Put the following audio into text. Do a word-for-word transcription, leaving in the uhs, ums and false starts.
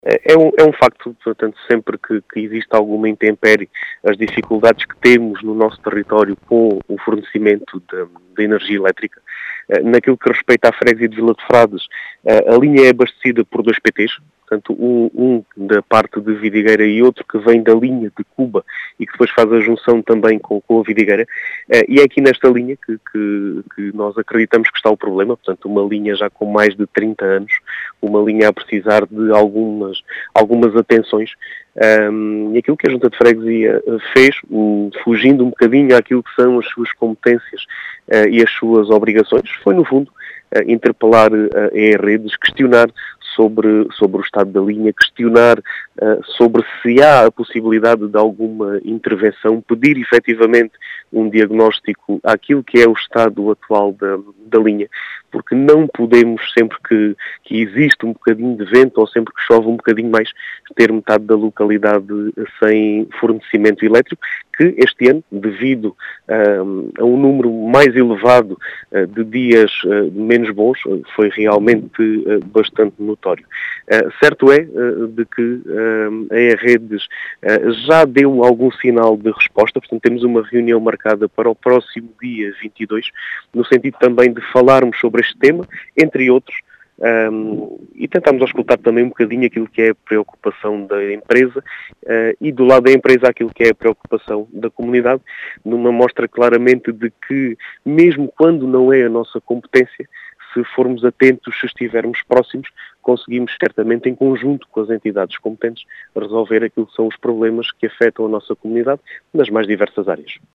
É um, é um facto, portanto, sempre que, que existe alguma intempérie, as dificuldades que temos no nosso território com o fornecimento de, de energia elétrica. Naquilo que respeita à freguesia de Vila de Frades, a linha é abastecida por dois P Ts, portanto, um, um da parte de Vidigueira e outro que vem da linha de Cuba e que depois faz a junção também com, com a Vidigueira. E é aqui nesta linha que, que, que nós acreditamos que está o problema, portanto, uma linha já com mais de trinta anos, uma linha a precisar de algumas, algumas atenções. Um, e aquilo que a Junta de Freguesia fez, um, fugindo um bocadinho àquilo que são as suas competências uh, e as suas obrigações, foi, no fundo, uh, interpelar uh, a E-Redes, questionar sobre, sobre o estado da linha, questionar uh, sobre se há a possibilidade de alguma intervenção, pedir efetivamente um diagnóstico àquilo que é o estado atual da, da linha, porque não podemos, sempre que, que existe um bocadinho de vento ou sempre que chove um bocadinho mais, ter metade da localidade sem fornecimento elétrico, que este ano, devido um, a um número mais elevado uh, de dias uh, menos bons, uh, foi realmente uh, bastante notório. Uh, certo é uh, de que uh, a E-Redes uh, já deu algum sinal de resposta, portanto temos uma reunião marcada para o próximo dia vinte e dois, no sentido também de falarmos sobre este tema, entre outros, Um, e tentámos auscultar também um bocadinho aquilo que é a preocupação da empresa uh, e do lado da empresa aquilo que é a preocupação da comunidade, numa mostra claramente de que, mesmo quando não é a nossa competência, se formos atentos, se estivermos próximos, conseguimos certamente, em conjunto com as entidades competentes, resolver aquilo que são os problemas que afetam a nossa comunidade nas mais diversas áreas.